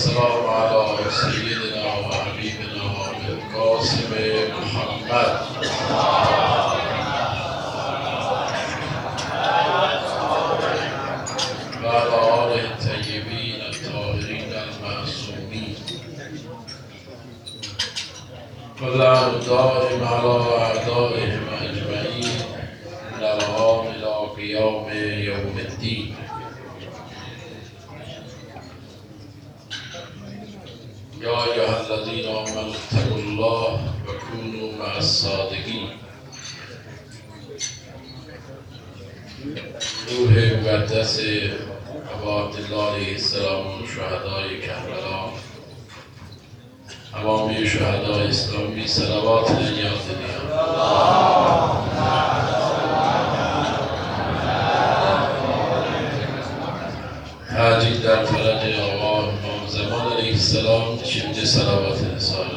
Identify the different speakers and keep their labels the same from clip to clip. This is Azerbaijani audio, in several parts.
Speaker 1: والسلام على سيدنا وحبيبنا القاسم محمد وعلى آله الطيبين الطاهرين المعصومين واللعن الدائم على أعدائهم أجمعين من الآن إلى قيام يوم الدين. يا أيها الذين آمنوا اتقوا الله وكونوا مع الصادقين. روح مقدس ابا عبدالله علیه السلام و شهدای کربلا، امامی شهدای اسلامی، صلوات نیاز دنیا. تاجیل در فرج آقا امام زمان علیه السلام، شمد صلوات نسال.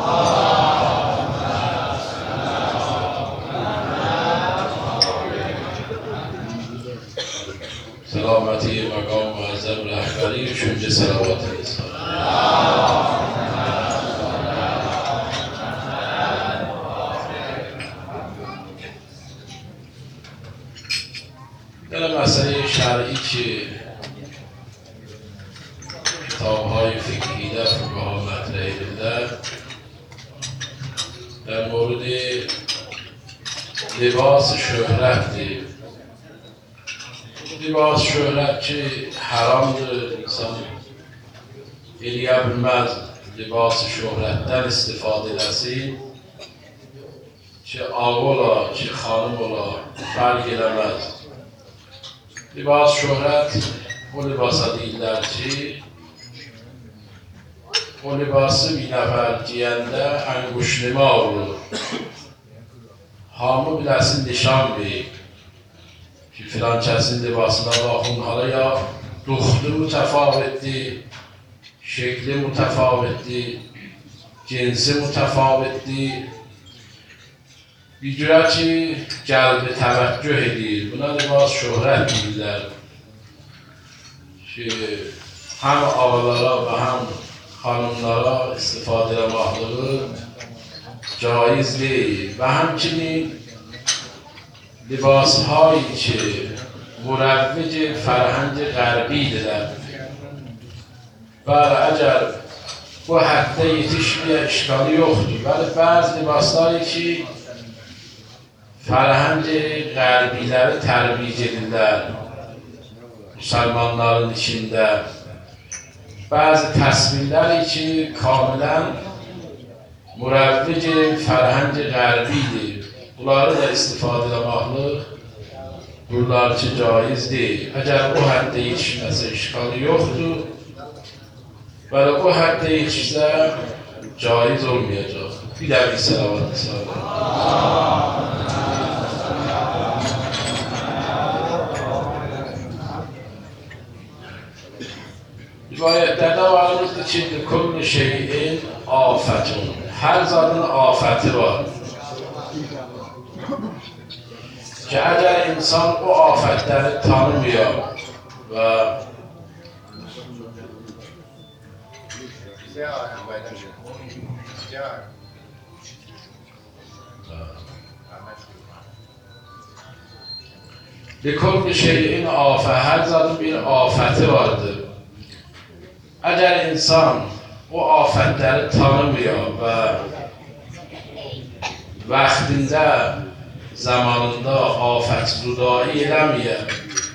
Speaker 1: سلامتی مقام معظم رهبری، شمد صلوات نسال. در مسئله شرعی که کتاب‌های فقهی در فقها مطرح بوده، در مورد لباس شهرت، لباس شهرت که حرام داره انسان از لباس شهرت در استفاده رسید، چه آقولا چه خانمولا فرق نمید. لباس شهرت و لباس دیگر چی؟ و لباس بی نفر گیانده انگوش نما رو همه بلسین نشان بی که فلان کسی لباسنا باخون، حالا یا دخته متفاوتی، شکل متفاوتی، جنس متفاوتی، بیجورتی جلب توجه دید. بنا لباس شهرت دیدن که هم آقاlara و هم خانمlara استفاده محلول جایز değil و همچنین لباس هایی که مروج فرهنگ غربی دارد و اگر bu hatta yetişmeye işgali yoktur. ولی بعض لباسları ki فرهنگ غرbiləri tərbiyə edirlər Müslümanların içində. Bazı təsvirlər ki kamilən mürəvvic فرهنگ غرbidir. Bunları da istifadə etməklik bunlar ki caiz deyil. Əgər o həddə yetişməsə işgali yoxdur. ولی o həddə yetişsə caiz olmayacaq. Bir də bir salavat sallallahu. Rivayetlərdə varlıqdır ki, kullu şeyin afətun. Hər zadın afəti var. Ki, əgər insan o afətləri tanımıyor və kullu şeyin afət, hər zadın bir afəti vardır. Əgər insan o afətləri tanımıyor və vaxtində, zamanında afətsizliyi eləməyər,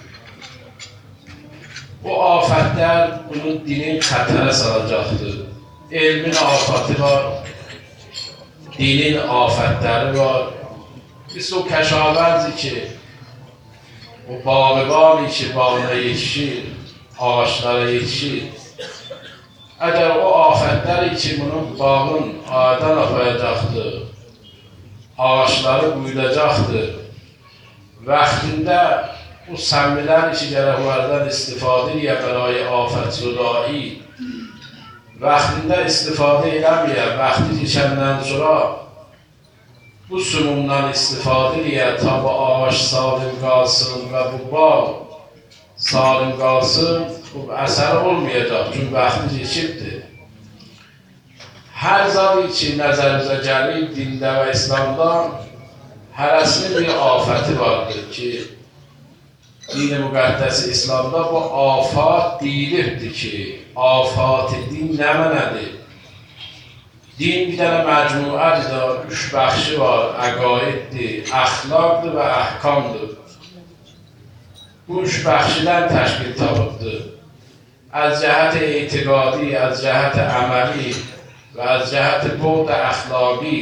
Speaker 1: o afətlər bunun dinin xətərə salacaqdır. Elmin afəti var, dinin afətləri var. Biz o kəşavərzi ki, o bağlıqani ki, bağına yetişir, ağaçlara yetişir. Əgər o afətlər ki, bunun bağın adan apayacaqdır, ağaçları quyudacaqdır, vaxtində bu səmmilər ki, gərək onlardan istifadə edə bəlayi afət zudai, vaxtında istifadə eləməyə, vaxtı keçəndən sonra bu sumumdan istifadə edə ta bu ağaç salim qalsın və bu bağ salim qalsın, خب اثر olmayacaq. Çünki vaxtı keçibdir. Hər zat için nəzərimizə gəlir, dində və İslamda hərəsinin bir afəti vardır ki, din-i müqəddəsi İslamda bu afat deyilibdir ki, afat-ı din nə mənədir? Din bir dənə məcmuədir da, 3 bəxşi var, əqaiddir, əxlaqdır və əhkamdır. Bu 3 bəxşidən təşkil tapıbdır. Az cəhət etiqadi, az cəhət əməli və az cəhət bod əxlaqi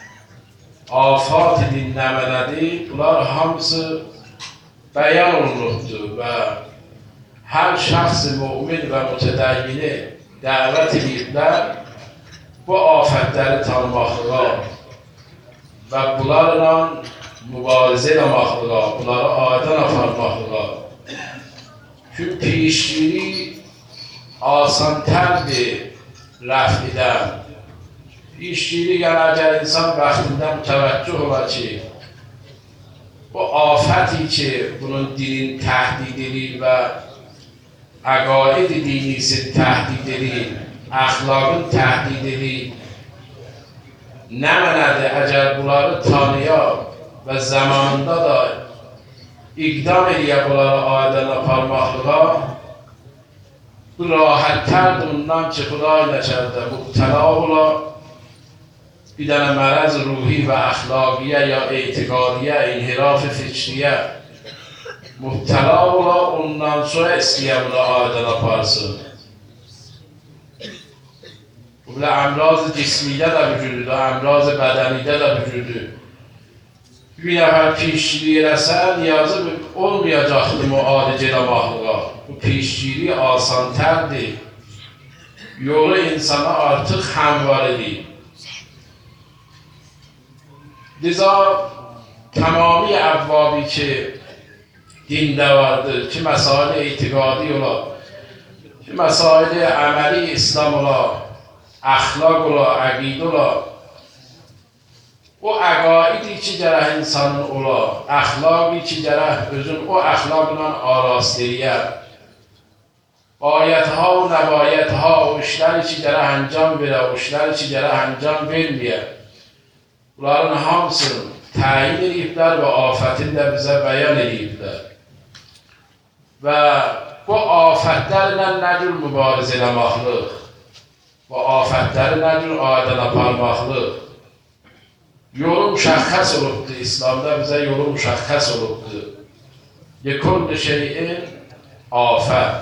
Speaker 1: afat din nə mənədir? Bunlar hamısı bəyan olunubdur və hər şəxs mümin və mütədəyyini dəvət ediblər bu afətləri tanımaqlığa və bunlarla mübarizə etməklığa, bunları aydın aparmaqlığa. Çünki pişgiri asantərdir rəfdidən. Pişgiri yəni əgər insan vaxtında mütəvəccüh ola ki, bu afəti ki, bunun dinin təhdid edir və əqaid dinisi təhdid edir, əxlaqın təhdid edir. Nə mənədir əgər bunları tanıya və zamanında da iqdam edə bunları aydın aparmaqlığa, bu rahatlərdir bundan ki, Xuday nəkərdə mübtəla ola, bir dənə mərəz ruhi və əxlaqiyyə ya etiqadiyyə, inhiraf-ı fikriyyə mübtəla ola, ondan sonra istəyə bunu aydın aparsın. Bu əmraz cismiyyə də vücududur, əmraz bədəniyyə də vücududur. Bir nəfər pişgiri eləsə, niyazı olmayacaqdır müalicə eləməklığa. Bu pişgiri asantərdir. Yolu insana artıq həmvar edir. Liza tamami əvvabi ki, dində vardır, ki məsail etiqadi ola, ki məsail əməli İslam ola, əxlaq ola, əqid ola, o əqaidi ki gərək insanın ola, əxlaqi ki gərək özün o əxlaqla arast eləyə, ayətha və nəvayətha, o işləri ki gərək əncam verə, o işləri ki gərək əncam verməyə, bunların hamısını təyin ediblər və afətini də bizə bəyan ediblər. Və bu afətlərlə nə cür mübarizə eləməklik, bu afətləri nə cür aydın aparmaqlıq, yolu müşəxxəs olubdur, İslamda bizə yolu müşəxxəs olubdur. Yekulli şeyin afət.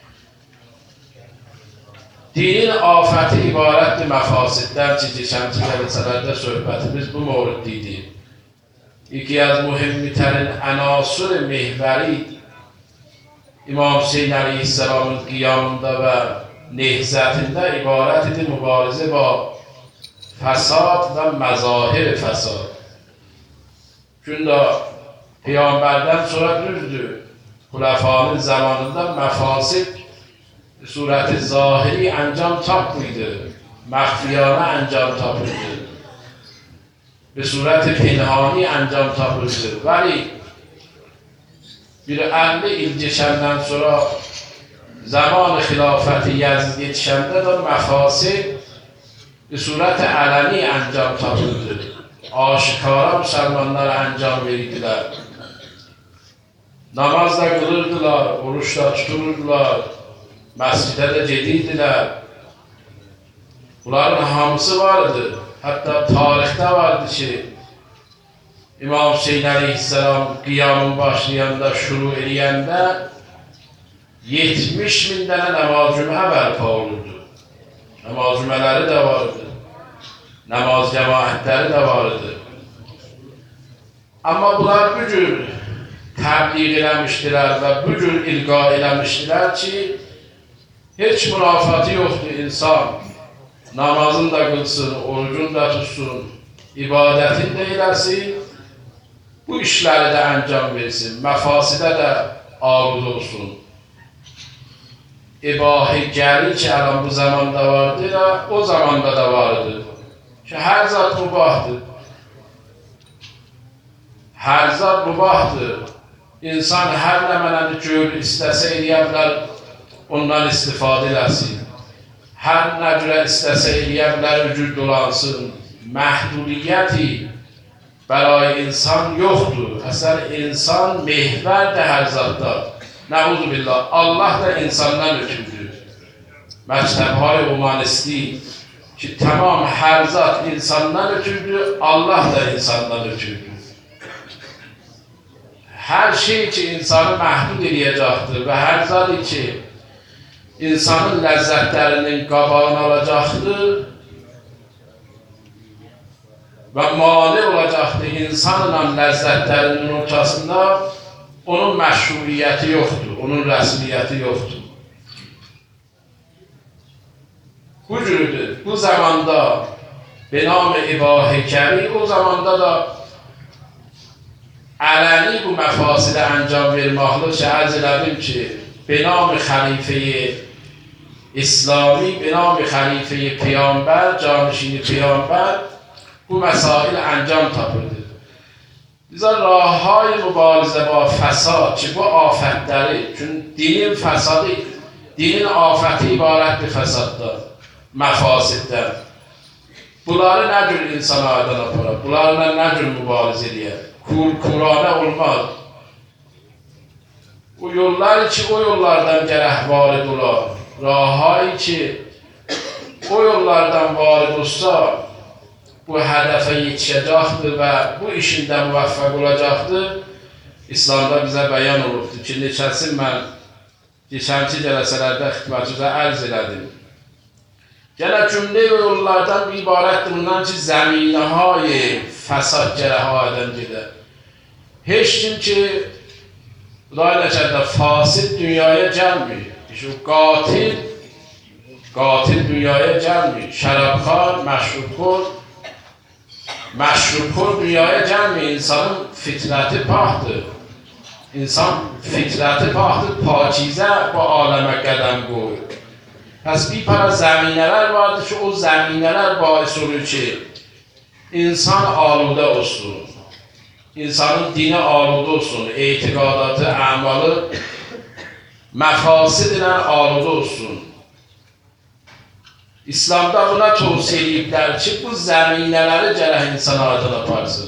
Speaker 1: Dinin afəti ibarətdir məfasiddən ki, geçənki dərslərdə söhbətimiz bu mövriddir. İki az mühimmitərin ənasır mehvəri İmam Hüseyin əleyhisselamın qiyamında və nehzətində ibarət idi mübarizə və fəsad və məzahir fəsad. Gündə Peyğəmbərdən sonra düzdür, xüləfanın zamanında məfasid surəti zahiri əncam tapmıydı, məxfiyanə əncam tapırdı, bir surəti pinhani əncam tapırdı. Vəli bir 50 il geçəndən sonra zaman xilafəti Yezid yetişəndə də məfasid bir surət ələni əncam tapırdı. Aşikara müsəlmanlara əncam verdilər. Namaz da qılırdılar, oruç da tutururdular, məscidə də gedirdilər. Bunların hamısı vardı. Hətta tarixdə vardı ki, İmam Hüseyin əleyhisselam qiyamın başlayanda, şuru eləyəndə 70.000 dənə namaz cümə bərpa olurdu. Namaz cümələri də vardı. Namaz cəmaətləri də vardı. Amma bunlar bu cür təbliğ eləmişdilər və bu cür ilqa eləmişdilər ki, heç münafatı yoxdur insan. Namazını da qılsın, orucunu da tutsun, ibadətini də eləsin, bu işləri də əncam versin, məfasidə də alud olsun. İbahi gəlir ki, ələm bu zamanda vardı da, o zamanda da vardı. Ki, hər zat mübahdır. Hər zat mübahdır. İnsan hər nə mənəni gör, istəsə eləyə bilər, ondan istifadə eləsin. Hər nə cürə istəsə eləyə bilər, vücud dolansın. Məhdudiyyəti bəray insan yoxdur. Əslən, insan mehvərdir hər zatda. Nəuzu billah, Allah da insandan ötürdür. Məktəbhay humanisti ki, tamam hər zat insandan ötürdür, Allah da insandan ötürdür. Hər şey ki, insanı məhdud eləyəcəkdir və hər zat ki, insanın ləzzətlərinin qabağını alacaqdır və mani olacaqdır insanla ləzzətlərinin ortasında, onun məşruiyyəti yoxdur, onun rəsmiyyəti yoxdur. Bu cürüdür. Bu zamanda benam-ı İbah-ı Kəri, o zamanda da ələni bu məfasilə əncam verməklə ərz elədim ki, benam-ı xəlifə-i İslami, benam-ı xəlifə-i Peyğəmbər, canişini Peyğəmbər bu məsail əncam tapırdı. Bizə rahhay mübarizə və fəsad ki, bu afətləri, çünki dinin fəsadı, dinin afəti ibarətdir fəsaddan, məfasiddən. Bunları nə cür insana aydan aparır, bunlarla nə cür mübarizə eləyər? Kuranə olmaz. O yollar ki, o yollardan gərək varid olar. Rahhay ki, o yollardan varid olsa, bu hədəfə yetişəcəkdir və bu işində müvəffəq olacaqdır. İslamda bizə bəyan olubdur ki, neçəsin mən geçənki cələsələrdə xidmətçidə ərz elədim. Gələ cümlə yollardan bir ibarətdir bundan ki, zəminəhay fəsad gərək aydan gedə. Heç kim ki, Xuday nəkərdə fasid dünyaya gəlmir. İşte qatil dünyaya gəlmir. Şərabxar, məşrubxor dünyaya gəlmir. İnsanın fitrəti paxdır. İnsan fitrəti paxdır, pakizə bu aləmə qədəm qoyur. Pəs bir para zəminələr vardır ki, o zəminələr bais olur ki, insan aludə olsun. İnsanın dini aludə olsun, etiqadatı, əmalı məfasid ilə aludə olsun. İslamda buna tövsiyə ediblər ki, bu zəminələri gərək insan adına aparsın.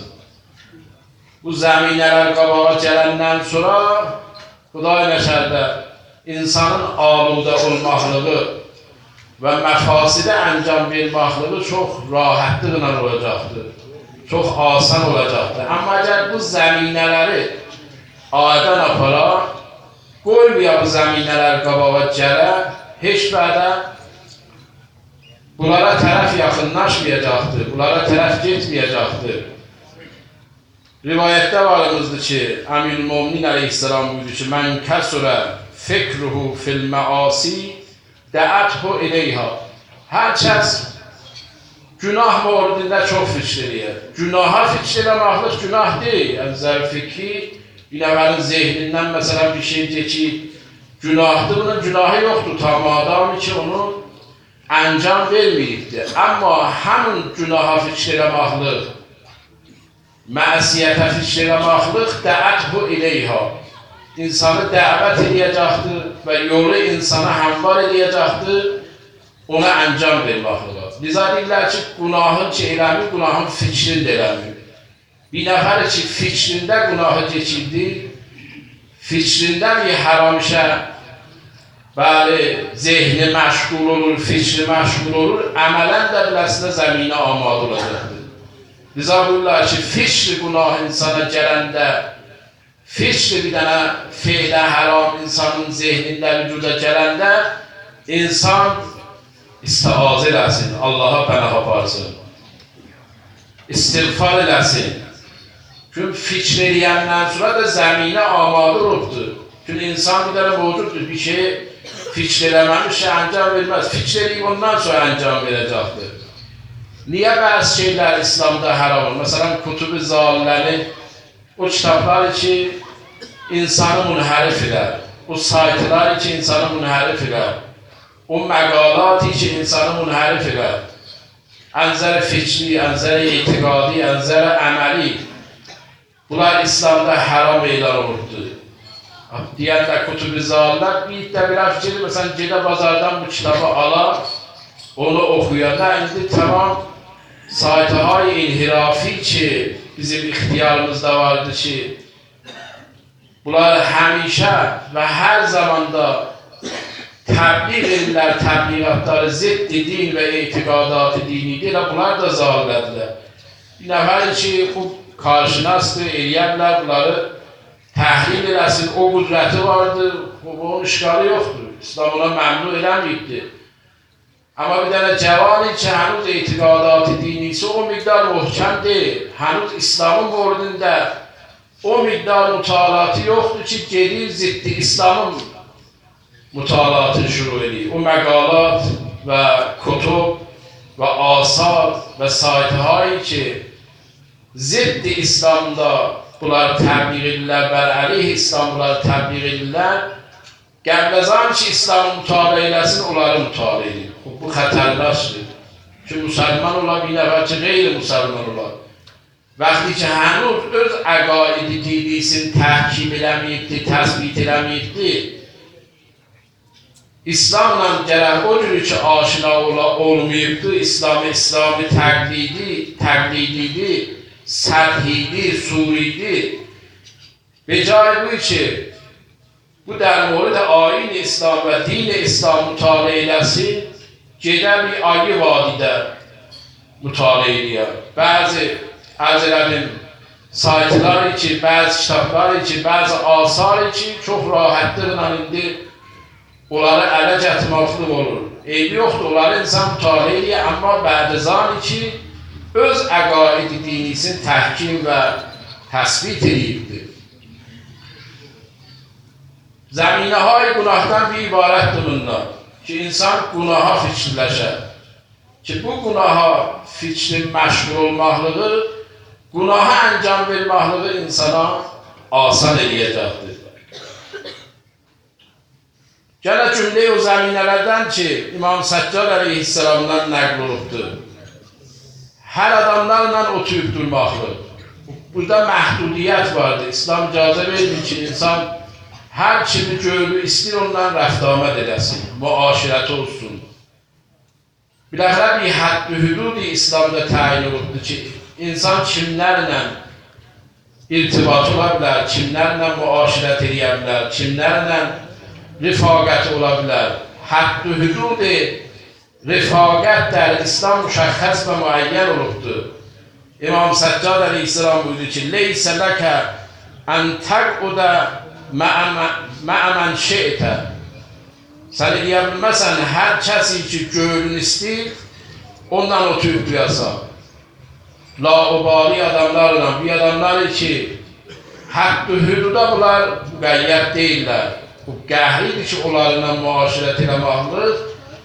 Speaker 1: Bu zəminələr qabağa gələndən sonra Xuday nəşərdə insanın aludə olmaqlığı və məfasidə əncam verməklığı çox rahatlıqla olacaqdır. Çox asan olacaqdır. Amma əgər bu zəminələri aydan apara, qoymuya bu zəminələr qabağa gələ, heç bədə bunlara tərəf yaxınlaşmayacaqdır, bunlara tərəf getməyəcəkdir. Rivayətdə varımızdır ki, Əmir-ül-Müminin əleyhissalam buyurdu ki, mən kəsurə fikruhu fil-məasi dəəthu iləyha. Hər kəs günah mövridində çox fikr eləyir. Günaha fikr eləməklik günah deyil. Əmzər fikri, bir nəfərin zehnindən məsələn bir şey deyir ki, günahdır, bunun günahı yoxdur tam adamı ki, onu əncam verməyibdir. Amma həmin günaha fikr eləməklik, məsiyyətə fikr eləməklik dəəthu iləyha. İnsanı dəvət edəcəkdir və yolu insana həmvar edəcəkdir, ona əncam verməklidir. Bizə deyirlər ki, günahın ki eləmir, günahın fikrini də eləmir. Bir nəfər ki, fikrində günahı keçirdi, fikrində bir haram işə, bəli, zehni məşğul olur, fikri məşğul olur, əmələn də biləsinə zəminə amadə olacaqdır. Bizə deyirlər ki, fikri günah insana gələndə, fikri bir dənə feylə haram insanın zehnində vücuda gələndə, insan istiaz eləsin, Allaha pənah aparsın, istiğfar eləsin. Çünki fikr eləyəndən sonra da zəminə amadə olubdur. Çünki insan bir dənə mövcuddur, bir şey fikr eləməmiş əncam verməz. Fikr eləyib ondan sonra əncam verəcəkdir. Niyə bəzi şeylər İslamda haram olur? Məsələn, Kutub-ı Zaliləni, o kitablar ki, insanı münhərif elər, o saytlar ki, insanı münhərif elər, o məqalat ki, insanı münhərif elər, ənzər fikri, ənzər etiqadi, ənzər əməli, bunlar İslamda haram elan olubdur. deyərlər kutubu zallar, bir də bir fikir, məsələn, gedə bazardan bu kitabı alar, onu oxuyanlar, indi tamam saytهای inhirafi ki, bizim ixtiyarımızda vardı ki, bunlar həmişə və hər zamanda təbliğ edirlər, təbliğatları zidd din və etiqadat dinidir, bunlar da zallədirlər. Bir nəfər ki, karşınasdır, eləyərlər, bunları təhlil eləsin, o qüdrəti vardır, onun işğalı yoxdur, İslam ona məmnun eləməyibdir. Amma bir dənə cavani ki, hənuz etiqadat dinisi o miqdar möhkəm deyil, hənuz İslamın moridində o miqdar mutalatı yoxdur ki, gedir ziddi İslamın mutalatını şuru edir. O məqalat və kutub və asar və saytihayı ki, ziddi İslamda bunlar təbliğ edirlər, bələlih İslam bunları təbliğ edirlər, qəbləzan ki, İslamı mütalə eləsin, onları mütalə edir. Bu xətərlaşdır. Ki, müsəlman ola, bir nəfər ki, qeyri-müsəlman ola. Vaxtı ki, hənuz öz əqaidi dinisini təhkim eləməyibdir, təsbit eləməyibdir, İslamla gərək o cürü ki, aşina olmayıbdır, İslami təqlididir, səthidir, suridir. Becai bu ki, bu در مورد آیین اسلام و دین اسلام مطالعه eləsin, gedə bir ayı vadidə mütaliə edir. Bəzi əzələrin saytları ki, bəzi kitabları ki, bəzi asarı ki, çox rahatlıqla indi onları ələ gətirməklik olur. Eybi yoxdur, onları insan mütaliə edir, amma bə'dizani ki, öz əqaidi dinisini təhkim və təsbit edibdir. Zəminəhay günahdan bir ibarətdir bunlar ki, insan günaha fikirləşər. Ki, bu günaha fikrin məşğul olmaqlığı, günaha əncam verməklığı insana asan eləyəcəkdir. Gələ cümləyi o zəminələrdən ki, İmam Səccad əleyhisselamdan nəql olubdur. Hər adamlarla otuyub durmaqlı. Burada məhdudiyyət vardır. İslam icazə verir ki, insan hər kimi gördü, istir ondan rəftamət eləsin, müaşirət olsun. Biləxərə bir hədd-i hüdud-i İslamda təyin olubdur ki, insan kimlərlə irtibat ola bilər, kimlərlə müaşirət eləyə bilər, kimlərlə rifaqət ola bilər. Hədd-i hüdud-i rifaqət در İslam müşəxxəs və müəyyən olubdur. İmam Səccad əleyhisselam buyurdu ki, leysə ləkə ən təq'udə mə'əmən şeytə. Sən eləyə bilməsən, hər kəsi ki, görün istəyir, ondan otuyub duyasan. Laubali adamlarla, bir adamları ki, hədd-i hüduda bunlar müqəyyət deyirlər. Bu qəhridir ki, onlarla müaşirət eləmaqlıq,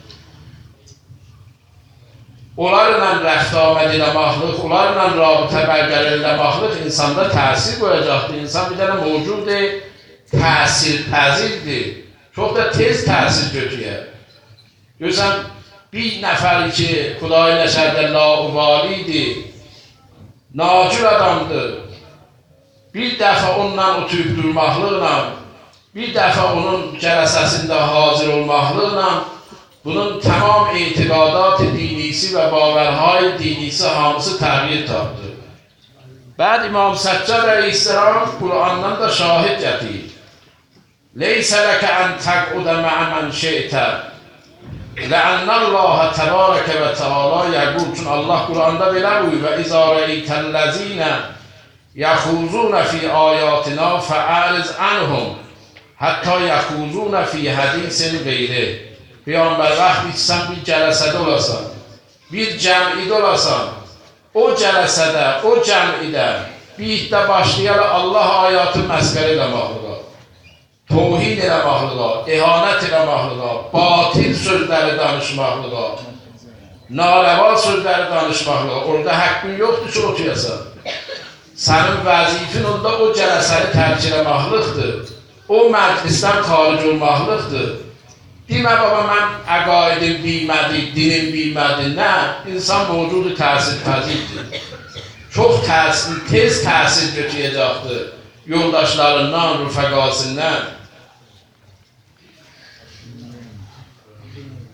Speaker 1: onlarla rəftamət eləmaqlıq, onlarla rabitə bərqərar eləmaqlıq insanda təsir qoyacaqdır. İnsan bir dənə mövcuddur, təsir pəzirdir. Çox da tez təsir götürür. Görürsən, bir nəfər ki, Xudayi nəşərdə laubalidir, nacür adamdır, bir dəfə onunla otuyub durmaqlıqla, bir dəfə onun cələsəsində hazır olmaqlıqla, bunun tamam etiqadat dinisi və baverhay dinisi hamısı təğyir tapdı. Bəd İmam Səccad əleyhisselam Qur'andan da şahid gətirir. Leysə ləkə ən təq'udə mə'əmən şeytə Lə'ənnəllâhə təbarəkə və təala yəqul. Çünki Allah Qur'anda belə buyur və İzâ rəeytəl-ləzînə yəxuzûnə fî əyâtinə fəəriz ənhum həttə yəxuzûnə fî hədisin qeyri. Peyğəmbər vaxtı ki, sən bir cələsədə olasan, bir cəmidə olasan, o cələsədə, o cəmidə bir iddə başlayaraq Allah ayatı məskər eləməklığa, tohin eləməklığa, ihanət eləməklığa, batil sözləri danışmaqlığa, narəva sözləri danışmaqlığa, orada həqqin yoxdur ki, otuyasan. Sənin vəzifin onda o cələsəni tərk eləməklıqdır, o məclisdən xaric olmaqlıqdır. Demə baba, mən əqaidim bilmədi, dinim bilmədi, nə? İnsan mövcudu təsir pəzirdir. Çox təsir, tez təsir götürəcəkdir yoldaşlarından, rüfəqasından.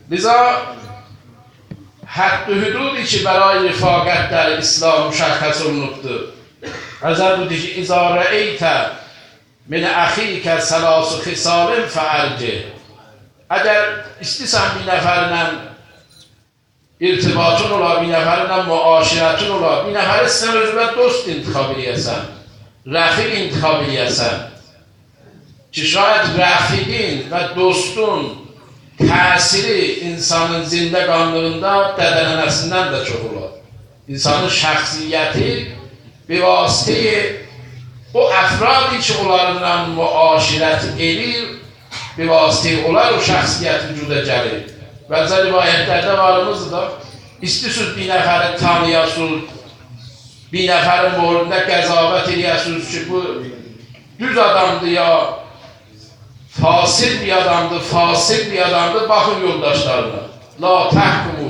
Speaker 1: لذا حد و حدودی که برای رفاقت در اسلام مشخص olunubdur. Hazret buyurdu ki اذا رأيت من اخیک ثلاث خصال فارجه. اگر istəyirsən bir nəfərlə irtibatın ola, bir nəfərlə müaşirətin ola, bir nəfəri sən özünə dost intikab edəsən, rəfiq intikab edəsən ki, şayət rəfiqin və dostun təsiri insanın zində qanlığında dədələnəsindən də çox olar. İnsanın şəxsiyyəti bir vasitəyi o əfradi ki, onlarla müaşirət edir, bir vasitəyi olar o şəxsiyyət vücuda gəlir. Bəzən rivayətlərdə varımızdır da, istəyirsiniz bir nəfəri tanıyasınız, bir nəfərin morunda qəzavət edəsiniz ki, bu düz adamdır ya, fasil bir adamdır, fasil bir adamdır, baxın yoldaşlarına. La təhkumu,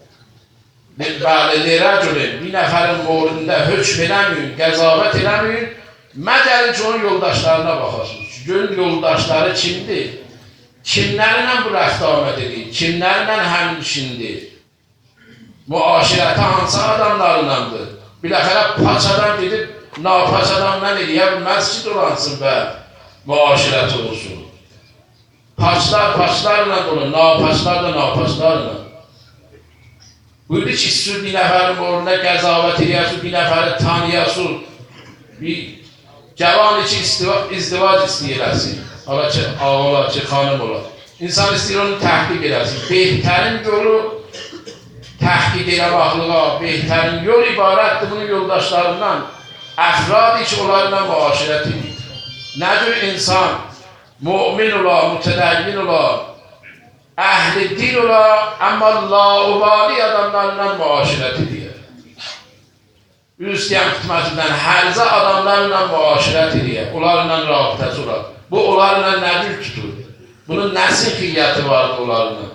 Speaker 1: bir nəfərin morunda hökm eləməyin, qəzavət eləməyin, məcəlin ki, onun yoldaşlarına baxasınız. Görün yoldaşları kimdir? Kimlərlə bu rəftarət edir? Kimlərlə həmşindir? Müaşirəti hansı adamlarındandır? Biləxərə paçadan gedib, napaçadan mən eləyə bilməz ki, dolansın və müaşirət olsun. Paçlar paçlarla olur, napaçlar da napaçlarla. Buyurdu ki, siz bir nəfərin morunda qəzavət edərsiniz, bir nəfəri tanıyasınız, bir cavan için izdivac istəyirəsin. Ola ki, ağa ola ki, xanım ola. İnsan istəyir onu təhqiq edəsin. Behtərin yolu təhqiq eləmaqlığa, behtərin yol ibarətdir bunun yoldaşlarından. Əfrad ki, onlarla müaşirət edir. Nə cür insan mümin ola, mütədəyyün ola, əhli din ola, amma laubali adamlarla müaşirət edir. Üstəyən xidmətindən hərzə adamlarla müaşirət edir, onlarla rabitəsi olar. Bu, onlarla nə cür tutur? Bunun nəsil xiyyəti vardır onlarla.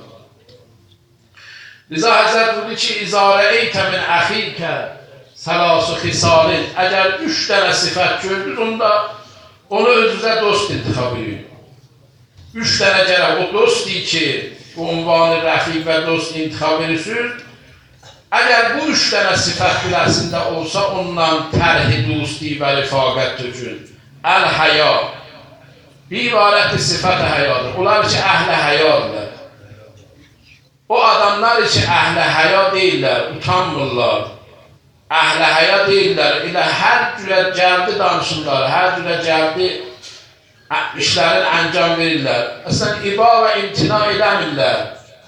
Speaker 1: Liza Həzrət buyurdu ki, İzâ rəeytə min əxikə sələsu xisalin. Əgər 3 dənə sifət gördünüz, onda onu özünüzə dost intikab edin. 3 dənə gərək o dostdur ki, bu ünvanı rəfiq və dost intikab edirsiniz. Əgər bu 3 dənə sifət biləsində olsa, ondan tərhi dosti və rifaqət tökün. Əl-həya. Bir ibarətli sifət-i həyadır. Onlar ki, əhl-i həyadırlar. O adamlar ki, əhl-i həya deyirlər, utanmırlar. Əhl-i həya deyirlər, elə hər cürə gəldi danışırlar, hər cürə gəldi işlərin əncam verirlər. Əslən, iba və imtina eləmirlər.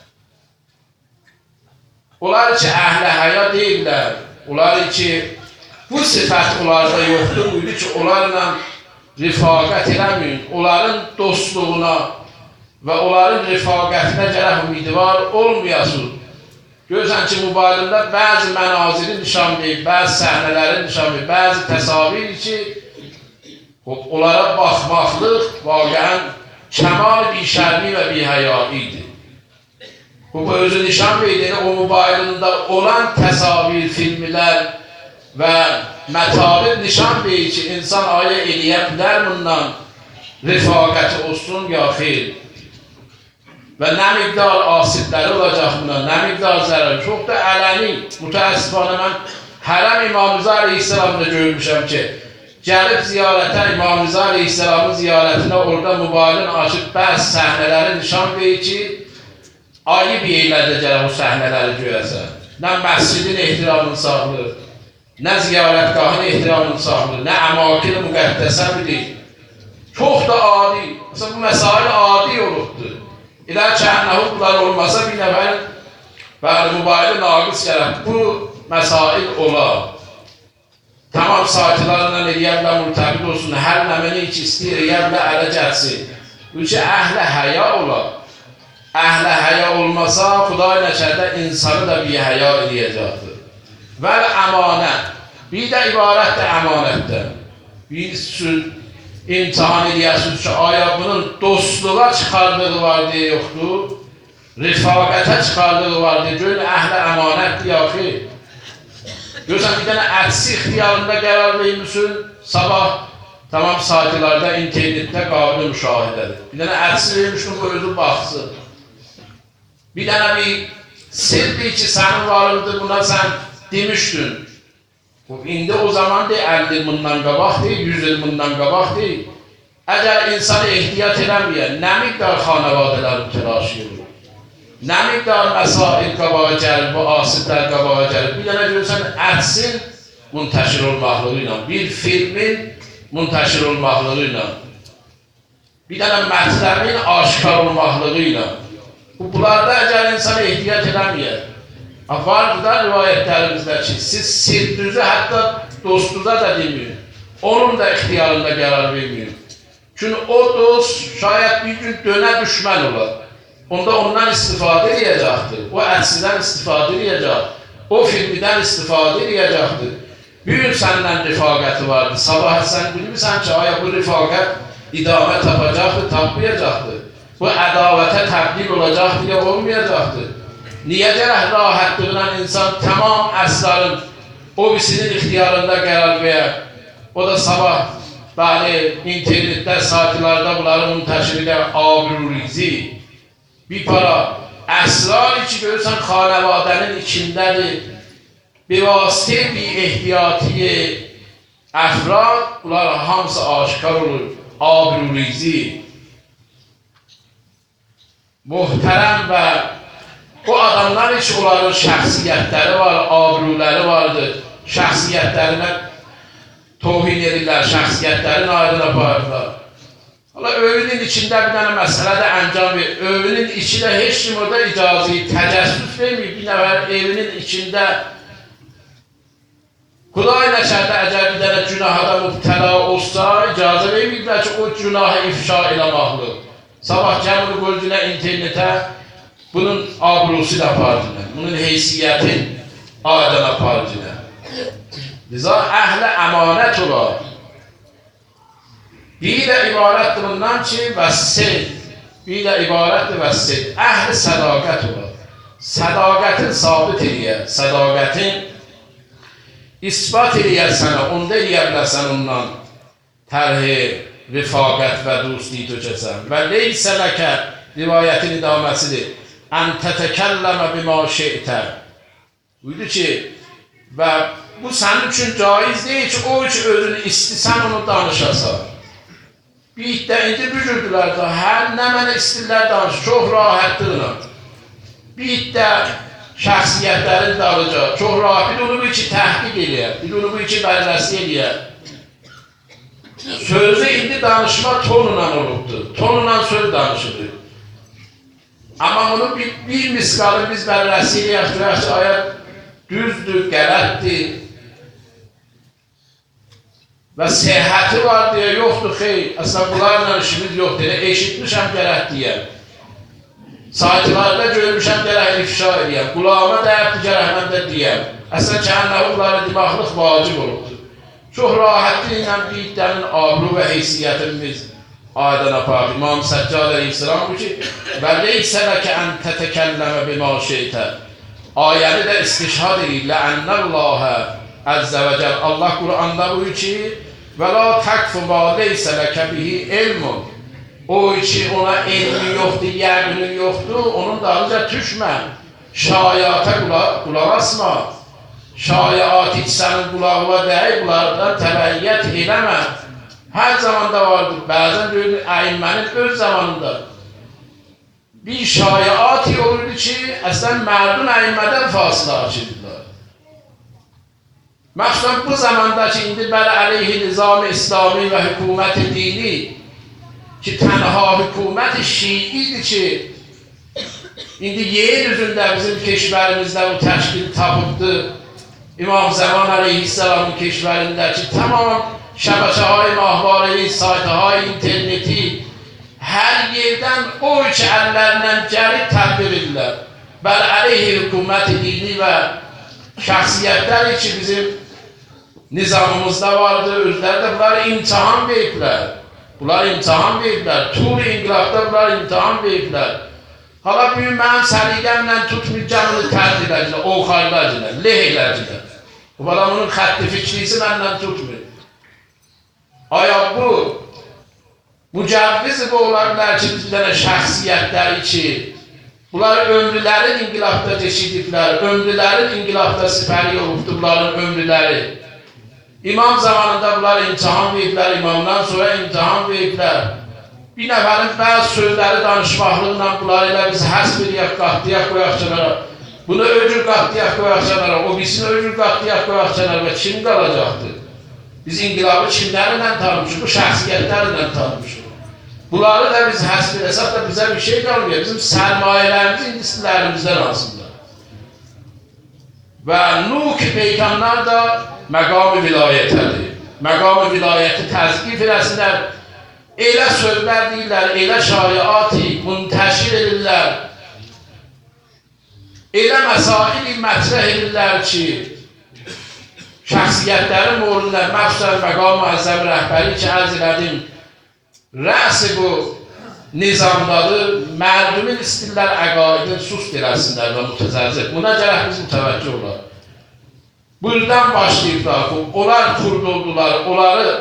Speaker 1: Onlar ki, əhl-i həya deyirlər, onlar ki, bu sifət onlarda yoxdur, buyurdu ki, onlarla rifaqət eləməyin, onların dostluğuna və onların rifaqətinə gərək ümidvar olmayasınız. Görürsən ki, mobilində bəzi mənaziri nişan verir, bəzi səhnələri nişan verir, bəzi təsavir ki, onlara baxmaqlıq vaqəən kəmal bir şərbi və bir həyaidir. Bu özü nişan verir, o mobilində olan təsavir, filmlər və mətabir nişan verir ki, insan aya eləyə bilər bundan rifaqəti olsun ya xeyr. Və nə miqdar asibləri olacaq buna, nə miqdar zərər. Çox da ələni, mütəəssifانə mən Hərəm İmam Rıza Aleyhisselam'da görmüşəm ki, gəlib ziyarətə İmam Rıza Aleyhisselam'ın ziyarətinə orada mübarın açıb bəzi səhnələri nişan verir ki, ayıb yerlərdə gəlib o səhnələri görəsən. Nə məscidin ehtiramını sağlır, nə ziyarətgahın ehtiramını sağlır, nə əmakil müqəddəsə bilir. Çox da adi, məsələn bu məsail adi olubdur. İlə kəhnəhu bunlar olmasa bir nəfərin bəli mübayili naqis gələk. Bu məsail olar. Tamam saatlarla eləyəblə mültəbid olsun, hər nəməni ki istəyir eləyəblə ələ gəlsin. Bu ki əhlə həya olar. Əhlə həya olmasa Xuday nəşərdə insanı da bir həya eləyəcəkdir. Və əmanət. Bir də ibarətdir əmanətdən. Bir sürü imtihan edərsiniz ki, aya bunun dostluğa çıxardığı var deyə yoxdur, rifaqətə çıxardığı var deyə, görün əhlə əmanətdir ya xeyr. Görürsən, bir dənə əksi ixtiyarında qərar vermişsin, sabah tamam saytlarda, internetdə qabili müşahidədir. Bir dənə əksi vermişsin, bu özü baxsın. Bir tane bir sirdi ki senin varlığı buna sen demiştin. İndi o zaman değil, 50 yılından qabaq değil, 100 yılından qabaq değil. Eğer insanı ehtiyat eləməyən, nə miqdar xanavadələrin telaşı olur, nə miqdar məsail qabağa gəlir, bu asitlər qabağa gəlir. Bir dənə görürsən, ərsin münteşir olmaqlığı ilə, bir filmin münteşir olmaqlığı ilə, bir dənə mətləbin aşkar olmaqlığı ilə. Bunlarda əgər insanı ehtiyat eləməyən, vardır da rivayətlərimizdə ki, siz sirrinizi hətta dostunuza da deməyin, onun da ixtiyarında qərar verməyin. Çünkü o dost şayet bir gün döne düşman olar. Onda ondan istifadə edəcəkdir. O əksidən istifadə edəcək. O filmdən istifadə edəcəkdir. Bir gün səndən rifaqəti vardı. Sabah sən bilmirsən ki, aya bu rifaqət idamə tapacaqdır, tapmayacaqdır. Bu ədavətə təbdil olacaqdır ya olmayacaqdır. Niyə gərək rahatlığıyla insan tamam əsrarın o birisinin ixtiyarında qərar verər? O da sabah internetdə, saytlarda bunları münteşir edən abrurizi, bir para əsrar ki görürsən xanavadənin içindədir, bevasitə bir ehtiyatiye əfrad, bunlar hamısı aşkar olur, abrurizi. Muhterem və bu adamlar hiç onların şəxsiyyətləri var, abruları vardır, şəxsiyyətlərinə tohin edirlər, şəxsiyyətlərin aydın aparırlar. Övünün içində bir dənə məsələdə əncam verir. Övünün içində heç kim orada icazı, təcəssüs vermir. Bir nəfər evinin içində Xuday nəşərdə əgər bir dənə günahada mübtəla olsa, icazə vermirlər ki, o günahı ifşa eləmaqlı. Sabah gəmini qoyduğuna internetə bunun abrusu da apardılar, bunun heysiyyətin aydın apardılar. Liza əhl-i əmanət olar. Bir də ibarətdir bundan ki, vəssil. Bir də ibarətdir vəssil. Əhl-i sədaqət olar. Sədaqətin sabit eləyər. Sədaqətin ispat eləyər sənə. Onda eləyə bilərsən ondan tərhi, rifaqət və dosti tökəsən. Və leysə ləkə rivayətin idaməsidir. Ən tətəkəlləmə bima şeytə. Buyurdu ki, və bu sənin üçün caiz deyil ki, o üçün özünü istəsən onu danışasan. Bir iddə indi bücürdülər də, hər nə mənə istirlər danış, çox rahatlıqla. Bir iddə şəxsiyyətlərin dalacaq, çox rahat, bir onu bu iki təhqiq eləyər, bir onu bu iki bərrəsi eləyər. Sözü indi danışma tonla olubdur, tonla söz danışılır. Amma bunu bir miskalı biz bərrəsi eləyək, ayət düzdür, qələtdir. Və səhhəti var deyə, yoxdur, xeyr. Əslən, bunlarla işimiz yoxdur. Eşitmişəm gərək deyəm. Saytlarda görmüşəm gərək ifşa edəyəm. Qulağıma dəyibdir gərək mən də deyəm. Əslən, kəhənnəvi bunları demaqlıq vacib olubdur. Çox rahatlı ilə bir iddənin abru və heysiyyətimiz aydan apardı. İmam Səccad əleyhissalam bu ki, və leysə ləkə ən tətəkəlləmə bima şeytə. Ayəni də istişhad edir. Ləənnəllahə əzzə və cəl. Allah Qur'anda buyur ki, və la təkfu ma leysə ləkə bihi ilmun. O ki ona elmi yoxdur, yəqini yoxdur, onun dalınca düşmə. Şayata qulaq asma. Şayat hiç sənin qulağına deyil, bunlardan təbəyyət eləmə. Hər zamanda vardır. Bəzən görünür, əyimmənin öz zamanında. Bir şayati olurdu ki, əslən mərdun əyimmədən fasilə açırdılar. Məxsusən bu zamanda ki, indi bəli əleyhi nizam-ı İslami və hükümət-i dini ki, tənha hükümət-i şiidir ki, indi yer üzündə bizim keşvərimizdə bu təşkil tapıbdır. İmam Zaman əleyhisselamın keşvərində ki, tamam şəbəkəhay mahvareyi, saytəhay interneti, hər yerdən o iki əllərindən gəlib tədbir edirlər. Bəli əleyhi hükümət-i dini və şəxsiyyətlər ki, bizim nizamımızda vardır, özləri də bunları imtihan veriblər. Bunlar imtihan veriblər. Tur-i İnqilabda bunlar imtihan veriblər. Hala büyük mənim səliqəmlə tutmur, canını tərd edəcəklər, oxarlacılar, leh edəcəklər. Bu adamın xətti fikrisi məndən tutmur. Aya bu, mücəvviz bu ola bilər ki, bir dənə şəxsiyyətləri ki, Bunlar ömrülərin inqilabda keçirdikləri, ömrülərin inqilabda sipəri olubdur bunların ömrüləri. İmam zamanında bunlar imtihan veriblər, imamdan sonra imtihan veriblər. Bir nəfərin bəzi sözləri danışmaqlıqla bunlar ilə biz həsb edək, qatlayaq, qoyaq kənara. Bunu öcür qatlayaq, qoyaq kənara, o birisini öcür qatlayaq, qoyaq kənara və kim qalacaqdır? Biz inqilabı kimlərlə tanımışıq, bu şəxsiyyətlərlə tanımışıq. Bunları da biz həsb edəsək də bizə bir şey qalmıyor. Bizim sərmayələrimiz indisilərimizdən aslında. Və Nuh peyğəmbər də məqam-ı vilayətədir. Məqam-ı vilayəti təzqif eləsinlər. Elə sözlər deyirlər, elə şaiati müntəşir edirlər. Elə məsail-i mətrəh edirlər ki, şəxsiyyətlərin morunlar, məxsusən məqam-ı əzzəm rəhbəri ki, ərz elədim, rəsi bu nizamdadır, mərdumin istirlər əqaidin sust eləsinlər və mütəzəzzir. Buna gərək biz mütəvəccüh olar. Buradan başlayıblar, onlar kurduldular, onları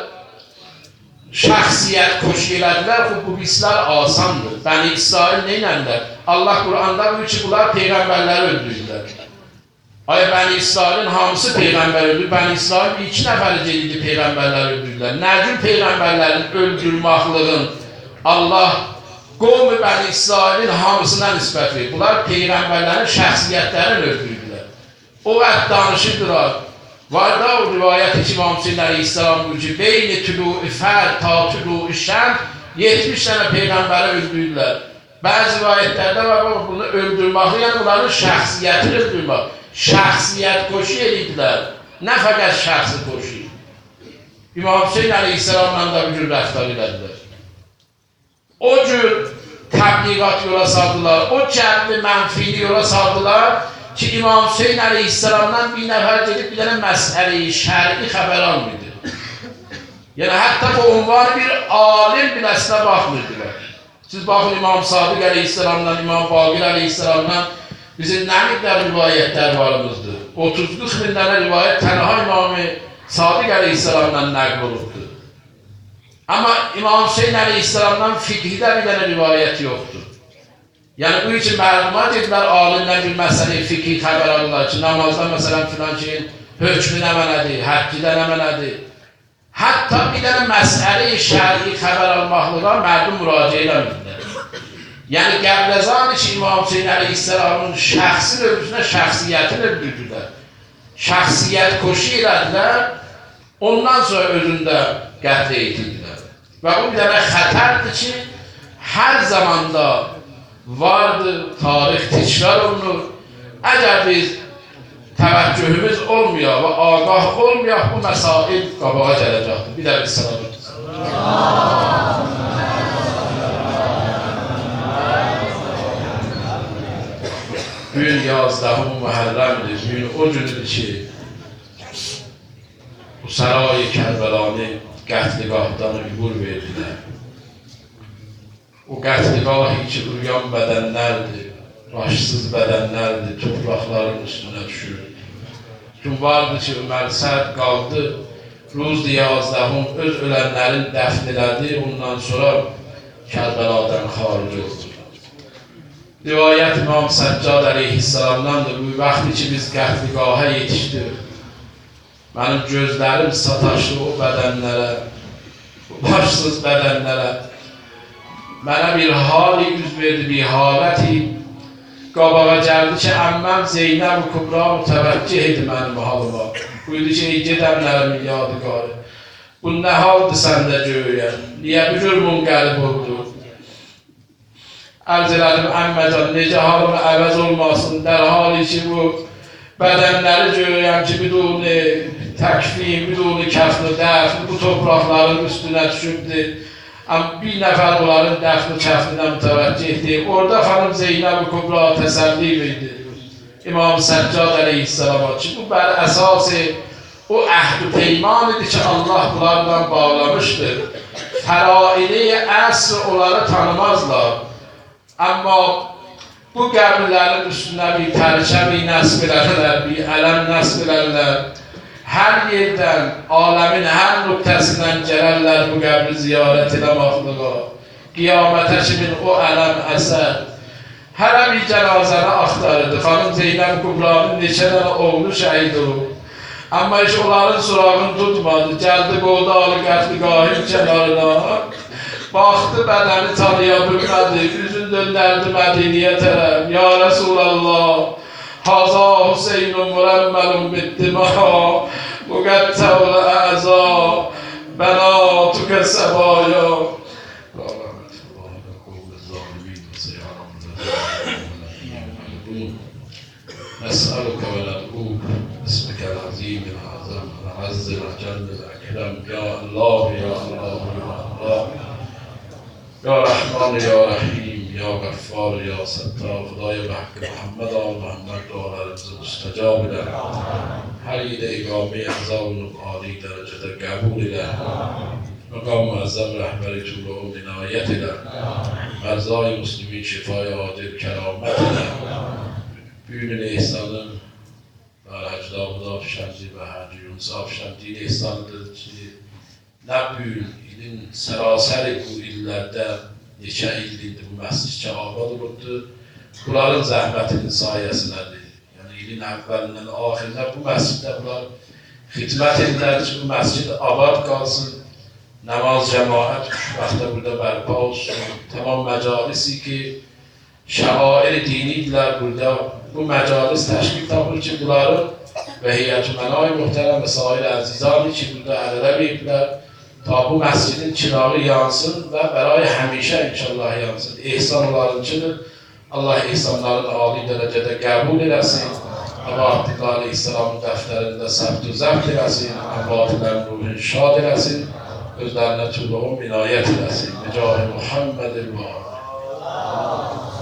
Speaker 1: şəxsiyyət koşu elədilər, bu bizlər asandır. Bəni İsrail neynəndilər? Allah Qur'anda buyur ki, bunlar peyğəmbərləri öldürdülər. Ay Bəni İsrailin hamısı peyğəmbər öldür, Bəni İsrail 2 nəfəri gelidi peyğəmbərləri öldürdülər. Nəcür peyğəmbərlərin öldürmaqlığın Allah qovmu Bəni İsrailin hamısına nisbət verir. Bunlar peyğəmbərlərin şəxsiyyətlərini öldürdülər. O vaxt danışırdılar. Var da o rivayət İmam Hüseyin Aleyhisselam buyur ki, beyni tülû-i fəd ta tülû-i şəmd 70 dənə peyğəmbəri öldürdülər. Bəzi rivayətlərdə var, bunu öldürməklə, yəni bunların şəxsiyyətini öldürmək. Şəxsiyyət koşu edirdilər. Nə fəqət şəxsi koşu. İmam Hüseyin Aleyhisselamla da bir cür rəftar edədilər. O cür təbliğat yola saldılar, o cəbli mənfili yola saldılar ki, İmam Hüseyin Aleyhisselamdan bir nəfər gedib bir dənə məsələ-i şəri xəbər almırdı. Yəni, hətta bu unvanı bir alim biləsinə baxmırdılar. Siz baxın İmam Sadiq Aleyhisselamdan, İmam Baqir Aleyhisselamdan bizim nə miqdar rivayətlər varımızdır. 30-40 min dənə rivayət tənha İmam-ı Sadiq Aleyhisselamdan nəql olubdur. Amma İmam Hüseyin Aleyhisselamdan fiqhdə bir dənə rivayət yoxdur. Yəni, bu üçün məlumat edilər, alimlər bir məsələ fiqhi xəbər alırlar ki, namazda məsələn filan şeyin hökmü nə mənədir, həkkidə nə mənədir. Hətta bir dənə məsələ şəri xəbər almaqlığa mərdum müraciə eləmirlər. Yəni, qəbləzan ki, İmam Hüseyin Aleyhisselamın şəxsi növbüsünə şəxsiyyətini öldürdülər. Şəxsiyyət koşu elədilər, ondan sonra özündə qətlə etildilər. Və bu bir dənə xətərdir ki, hər zamanda vardır, tarix təkrar olunur. Əgər biz təvəccühümüz olmayaq və ağah olmayaq, bu məsail qabağa gələcəkdir. Bir də biz sana Bugün 11 Muharrem'dir. Bugün o gündür ki, bu Saray-ı Kərbəlanı qətliqahdan übur verdilər. O qətliqah ki, uyan bədənlərdir, başsız bədənlərdir, torpaqların üstünə düşür. Gün vardı ki, Ömər Sərd qaldı, Ruz 11 öz ölənlərin dəfn elədi, ondan sonra Kərbəladan xaric oldu. Rivayət İmam Səccad Aleyhisselamdandır, bu vaxtı ki, biz qətliqaha yetişdik. Mənim gözlərim sataşdı o bədənlərə, başsız bədənlərə. Mənə bir hali üz verdi, bir haləti qabağa gəldi ki, əmməm Zeynəb-i Kubra mütəvəccih idi mənim halıma. Buyurdu ki, gedəmlərimin yadigarı. Bu nə haldır səndə görəyəm? Niyə bir cür munqəlib oldu? Ərz elədim, əmməcan, necə halımı əvəz olmasın, dərhali ki, bu bədənləri görəyəm ki, biduni təkfin, biduni kəfni dəfn, bu torpaqların üstünə düşübdür. Bir nəfər onların dəfni kəfninə mütəvəccihdir. Orada xanım Zeynəb-i Kubra təsəlli verdi. İmam Səccad Aleyhisselama ki, bu bəli əsası o əhd-ü peyman idi ki, Allah bunlardan bağlamışdır. Fəraili əsr onları tanımazlar. Amma bu qəbirlərin üstünə bir tərkəbi nəsb elədirlər, bir ələm nəsb elədirlər. Hər yerdən, aləmin hər nöqtəsindən gələrlər bu qəbri ziyarət eləmaqlığa. Qiyamətə kimin o ələm əsər, Hərəm cənazəni axtarırdı. Xanım Zeynəb Kubranın neçə dənə oğlu şəhid olub. Amma heç onların surağını tutmadı. Gəldi qoydu Ali Qətliqahın kənarına. Baxdı, bədəni tanıya bilmədi. Üzün döndərdi Mədiniyə tərəf. Ya Rasulallah, Haza Hüseynun mürəmməlun bitdimaha, müqəttəvlə əza, bənatükə səbaya. نسألك وندعوك باسمك العظيم الأعظم الأعز الأجل الأكرم يا الله يا الله يا الله يا رحمن يا رحیم یا غفار یا ستار. خدای به حق محمد آل محمد دار عرض مستجاب ده. هر ایده اقامه اعظام عالی درجه قبول ده. مقام معظم رهبری طول و عنایت ده. مرزای مسلمین شفای عاجل کرامت ده. Büyümün ihsanın ve hacdağıda afşancı ve hacıyun afşancı ihsanıdır ki ne büyük ilin seraseri bu illerde neçə ildir bu məscid abad olubdur. Bunların zəhmətinin sayəsindədir. Yəni ilin əvvəlindən axirinə bu məsciddə bunlar xidmət edirlər ki, bu məscid abad qalsın. Namaz cemaat vaxtda burada bərpa olsun. Tamam məcalisi ki şəair dinidirlər burada. Bu məcalis təşkil tapır ki, bunların və heyət-ü-mənay muhterəm və sair əzizani ki, burada ələlə veriblər, ta bu məscidin çırağı yansın və bəray həmişə inşallah yansın. İhsan onlarınçıdır. Allah ihsanların âli dərəcədə qəbul eləsin. Əvvatiqali İslamın dəftərində səbt-ü zəbt eləsin. Əvvatilərin ruhun şad eləsin. Özlərinə tüllüğün minayət eləsin. Məcahı Muhammedin var.